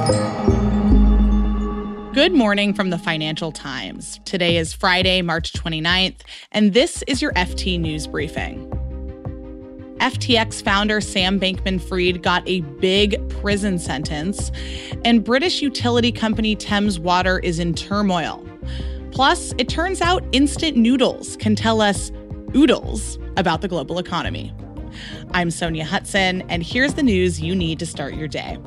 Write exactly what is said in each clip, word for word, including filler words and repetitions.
Good morning from the Financial Times. Today is Friday, March twenty-ninth, and this is your F T News Briefing. F T X founder Sam Bankman-Fried got a big prison sentence, and British utility company Thames Water is in turmoil. Plus, it turns out instant noodles can tell us oodles about the global economy. I'm Sonia Hudson, and here's the news you need to start your day.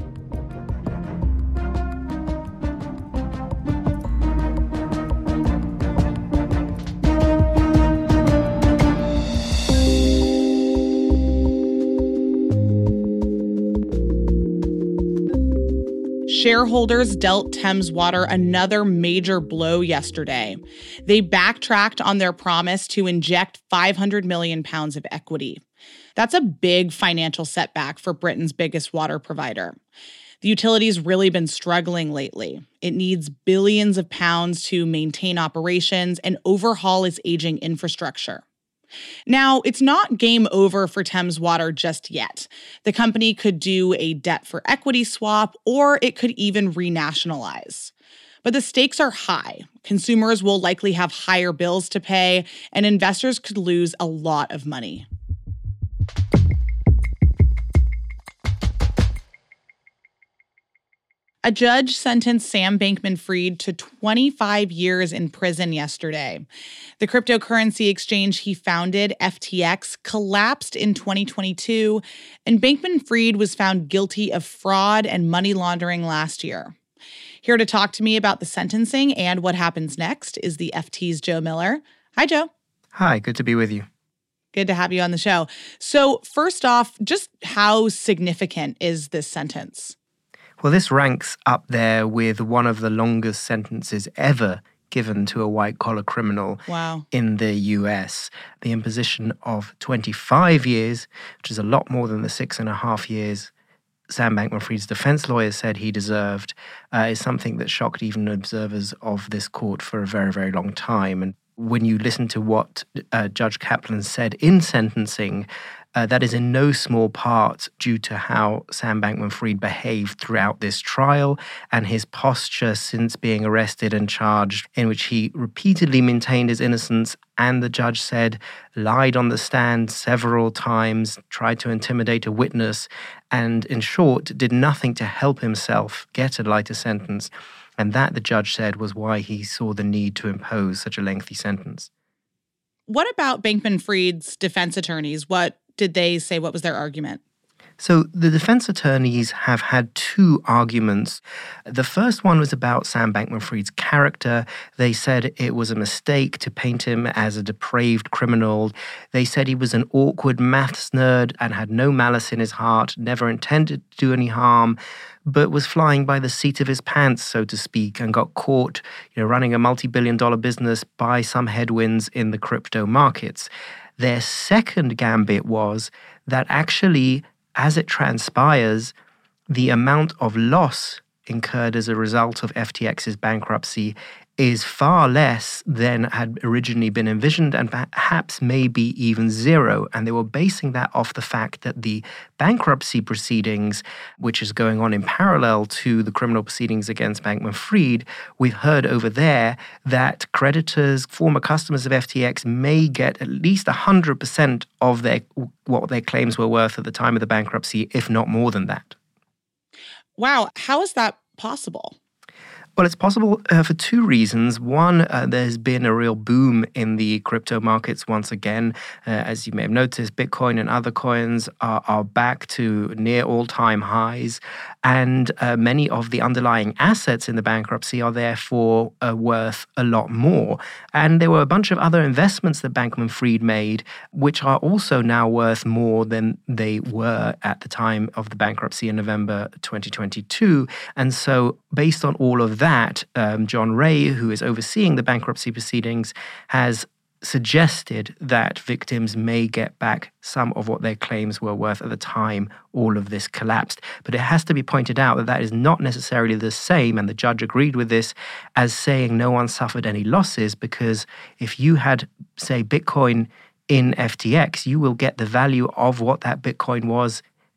Shareholders dealt Thames Water another major blow yesterday. They backtracked on their promise to inject five hundred million pounds of equity. That's a big financial setback for Britain's biggest water provider. The utility's really been struggling lately. It needs billions of pounds to maintain operations and overhaul its aging infrastructure. Now, it's not game over for Thames Water just yet. The company could do a debt for equity swap, or it could even renationalize. But the stakes are high. Consumers will likely have higher bills to pay, and investors could lose a lot of money. A judge sentenced Sam Bankman-Fried to twenty-five years in prison yesterday. The cryptocurrency exchange he founded, F T X, collapsed in twenty twenty-two, and Bankman-Fried was found guilty of fraud and money laundering last year. Here to talk to me about the sentencing and what happens next is the F T's Joe Miller. Hi, Joe. Hi, good to be with you. Good to have you on the show. So first off, just how significant is this sentence? Well, this ranks up there with one of the longest sentences ever given to a white-collar criminal wow. in the U S. The imposition of twenty-five years, which is a lot more than the six and a half years Sam Bankman-Fried's defense lawyers said he deserved, uh, is something that shocked even observers of this court for a very, very long time. And when you listen to what uh, Judge Kaplan said in sentencing, Uh, that is in no small part due to how Sam Bankman-Fried behaved throughout this trial and his posture since being arrested and charged, in which he repeatedly maintained his innocence and, the judge said, lied on the stand several times, tried to intimidate a witness, and in short, did nothing to help himself get a lighter sentence. And that, the judge said, was why he saw the need to impose such a lengthy sentence. What about Bankman-Fried's defense attorneys? What did they say? What was their argument? So the defense attorneys have had two arguments. The first one was about Sam Bankman-Fried's character. They said it was a mistake to paint him as a depraved criminal. They said he was an awkward maths nerd and had no malice in his heart, never intended to do any harm, but was flying by the seat of his pants, so to speak, and got caught, you know, running a multi-billion dollar business by some headwinds in the crypto markets. Their second gambit was that actually, as it transpires, the amount of loss incurred as a result of F T X's bankruptcy is far less than had originally been envisioned and perhaps maybe even zero. And they were basing that off the fact that the bankruptcy proceedings, which is going on in parallel to the criminal proceedings against Bankman-Fried, we've heard over there that creditors, former customers of F T X, may get at least one hundred percent of their what their claims were worth at the time of the bankruptcy, if not more than that. Wow. How is that possible? Well, it's possible uh, for two reasons. One, uh, there's been a real boom in the crypto markets once again. Uh, as you may have noticed, Bitcoin and other coins are, are back to near all-time highs. And uh, many of the underlying assets in the bankruptcy are therefore uh, worth a lot more. And there were a bunch of other investments that Bankman-Fried made, which are also now worth more than they were at the time of the bankruptcy in November twenty twenty-two. And so based on all of that, um, John Ray, who is overseeing the bankruptcy proceedings, has suggested that victims may get back some of what their claims were worth at the time all of this collapsed. But it has to be pointed out that that is not necessarily the same, and the judge agreed with this, as saying no one suffered any losses, because if you had, say, Bitcoin in F T X, you will get the value of what that Bitcoin was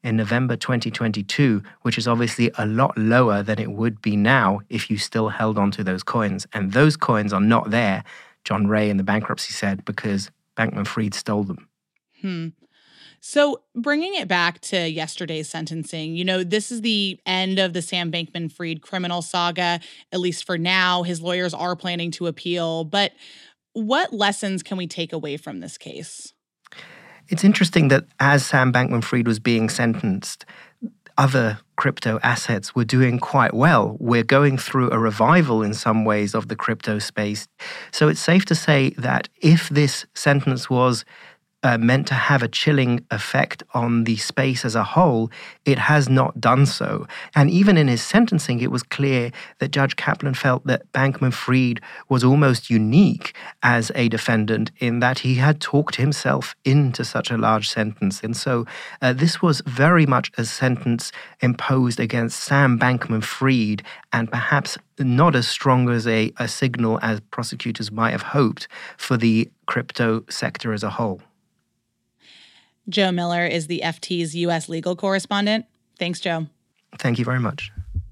in November twenty twenty-two, which is obviously a lot lower than it would be now if you still held onto those coins. And those coins are not there, John Ray in the bankruptcy said, because Bankman-Fried stole them. Hmm. So bringing it back to yesterday's sentencing, you know, this is the end of the Sam Bankman-Fried criminal saga, at least for now. His lawyers are planning to appeal. But what lessons can we take away from this case? It's interesting that as Sam Bankman-Fried was being sentenced, other crypto assets were doing quite well. We're going through a revival in some ways of the crypto space. So it's safe to say that if this sentence was Uh, meant to have a chilling effect on the space as a whole, it has not done so. And even in his sentencing, it was clear that Judge Kaplan felt that Bankman-Fried was almost unique as a defendant in that he had talked himself into such a large sentence. And so uh, this was very much a sentence imposed against Sam Bankman-Fried, and perhaps not as strong as a, a signal as prosecutors might have hoped for the crypto sector as a whole. Joe Miller is the F T's U S legal correspondent. Thanks, Joe. Thank you very much.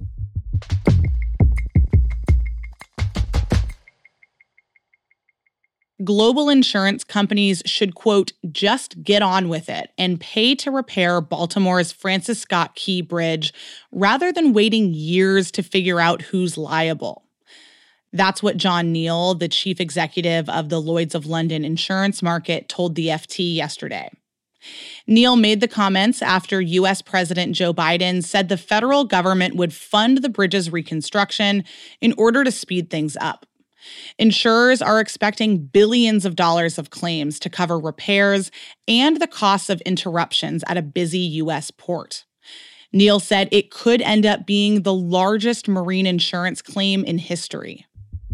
Global insurance companies should, quote, just get on with it and pay to repair Baltimore's Francis Scott Key Bridge rather than waiting years to figure out who's liable. That's what John Neal, the chief executive of the Lloyd's of London insurance market, told the F T yesterday. Neal made the comments after U S President Joe Biden said the federal government would fund the bridge's reconstruction in order to speed things up. Insurers are expecting billions of dollars of claims to cover repairs and the costs of interruptions at a busy U S port. Neal said it could end up being the largest marine insurance claim in history.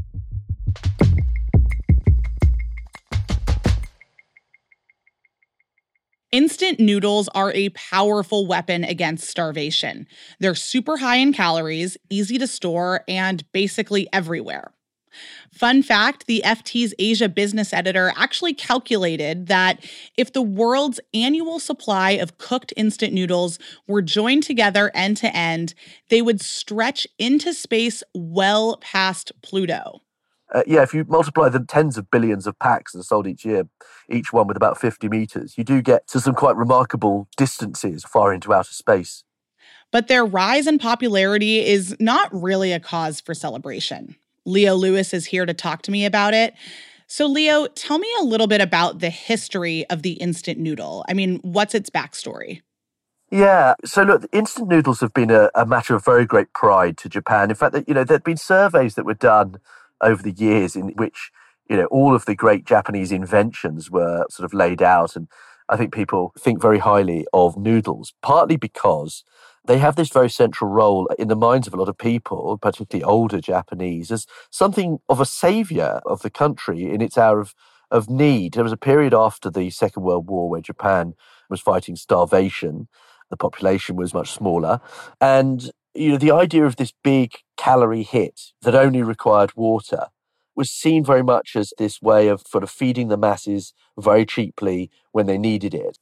Instant noodles are a powerful weapon against starvation. They're super high in calories, easy to store, and basically everywhere. Fun fact, the F T's Asia business editor actually calculated that if the world's annual supply of cooked instant noodles were joined together end to end, they would stretch into space well past Pluto. Uh, yeah, if you multiply the tens of billions of packs that are sold each year, each one with about fifty meters, you do get to some quite remarkable distances far into outer space. But their rise in popularity is not really a cause for celebration. Leo Lewis is here to talk to me about it. So, Leo, tell me a little bit about the history of the instant noodle. I mean, what's its backstory? Yeah, so look, instant noodles have been a, a matter of very great pride to Japan. In fact, you know, there'd been surveys that were done over the years in which, you know, all of the great Japanese inventions were sort of laid out. And I think people think very highly of noodles, partly because they have this very central role in the minds of a lot of people, particularly older Japanese, as something of a savior of the country in its hour of, of need. There was a period after the Second World War where Japan was fighting starvation. The population was much smaller. And you know, the idea of this big calorie hit that only required water was seen very much as this way of sort of feeding the masses very cheaply when they needed it.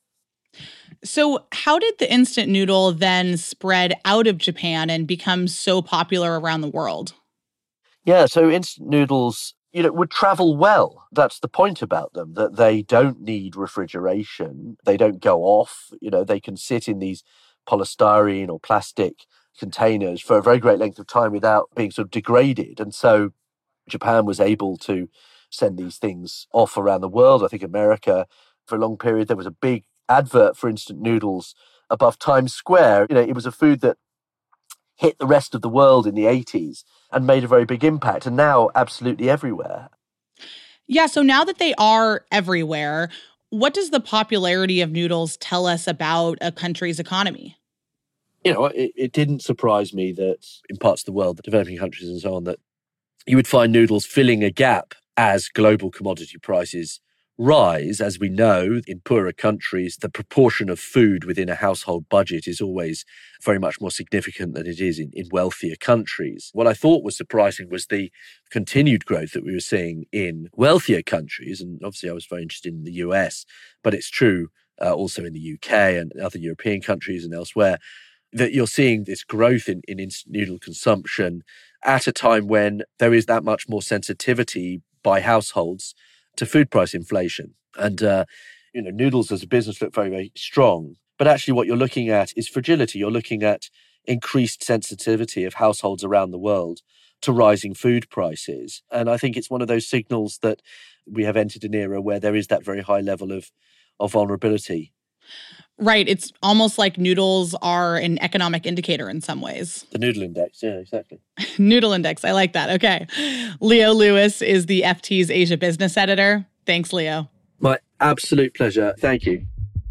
So how did the instant noodle then spread out of Japan and become so popular around the world? Yeah, so instant noodles, you know, would travel well. That's the point about them, that they don't need refrigeration. They don't go off. You know, they can sit in these polystyrene or plastic containers for a very great length of time without being sort of degraded. And so Japan was able to send these things off around the world. I think America, for a long period, there was a big advert for instant noodles above Times Square. You know, it was a food that hit the rest of the world in the eighties and made a very big impact, and now absolutely everywhere. Yeah, so now that they are everywhere, what does the popularity of noodles tell us about a country's economy? You know, it, it didn't surprise me that in parts of the world, the developing countries and so on, that you would find noodles filling a gap as global commodity prices rise. As we know, in poorer countries, the proportion of food within a household budget is always very much more significant than it is in, in wealthier countries. What I thought was surprising was the continued growth that we were seeing in wealthier countries. And obviously I was very interested in the U S, but it's true uh, also in the U K and other European countries and elsewhere, that you're seeing this growth in, in instant noodle consumption at a time when there is that much more sensitivity by households to food price inflation. And, uh, you know, noodles as a business look very, very strong. But actually what you're looking at is fragility. You're looking at increased sensitivity of households around the world to rising food prices. And I think it's one of those signals that we have entered an era where there is that very high level of, of vulnerability. Right. It's almost like noodles are an economic indicator in some ways. The noodle index. Yeah, exactly. Noodle index. I like that. Okay. Leo Lewis is the F T's Asia business editor. Thanks, Leo. My absolute pleasure. Thank you.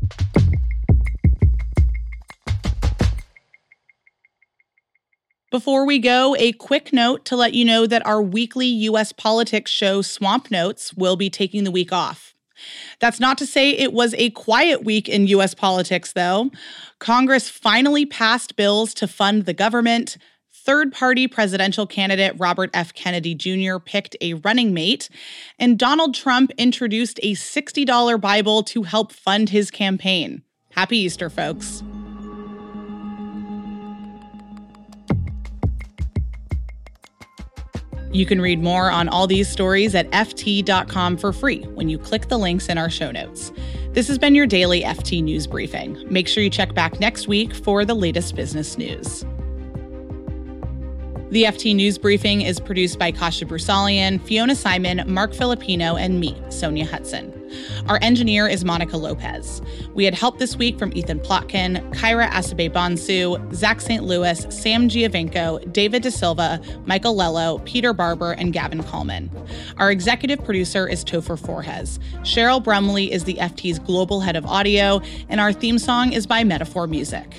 Before we go, a quick note to let you know that our weekly U S politics show, Swamp Notes, will be taking the week off. That's not to say it was a quiet week in U S politics, though. Congress finally passed bills to fund the government. Third-party presidential candidate Robert F. Kennedy Junior picked a running mate, and Donald Trump introduced a sixty dollars Bible to help fund his campaign. Happy Easter, folks. You can read more on all these stories at F T dot com for free when you click the links in our show notes. This has been your daily F T News Briefing. Make sure you check back next week for the latest business news. The F T News Briefing is produced by Kasia Brusalian, Fiona Simon, Mark Filipino, and me, Sonia Hudson. Our engineer is Monica Lopez. We had help this week from Ethan Plotkin, Kyra Asabe-Bonsu, Zach Saint Louis, Sam Giovinco, David De Silva, Michael Lello, Peter Barber, and Gavin Kallman. Our executive producer is Topher Forhes. Cheryl Brumley is the F T's global head of audio, and our theme song is by Metaphor Music.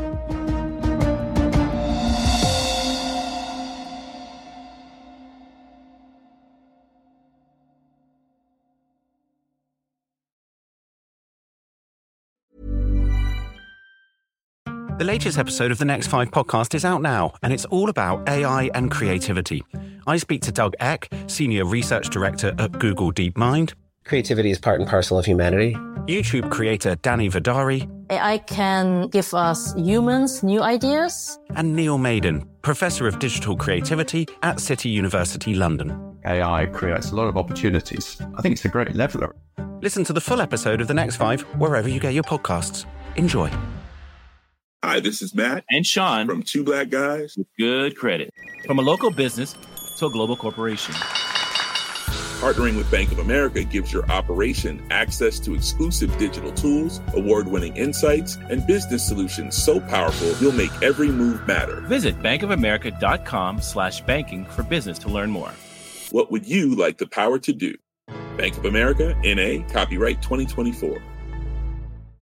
The latest episode of the Next Five podcast is out now, and it's all about A I and creativity. I speak to Doug Eck, Senior Research Director at Google DeepMind. Creativity is part and parcel of humanity. YouTube creator Danny Vidari. A I can give us humans new ideas. And Neil Maiden, Professor of Digital Creativity at City University London. A I creates a lot of opportunities. I think it's a great leveler. Listen to the full episode of The Next Five wherever you get your podcasts. Enjoy. Hi, this is Matt and Sean from Two Black Guys with Good Credit. From a local business to a global corporation. Partnering with Bank of America gives your operation access to exclusive digital tools, award-winning insights, and business solutions so powerful you'll make every move matter. Visit bankofamerica.com slash banking for business to learn more. What would you like the power to do? Bank of America, N A, copyright twenty twenty-four.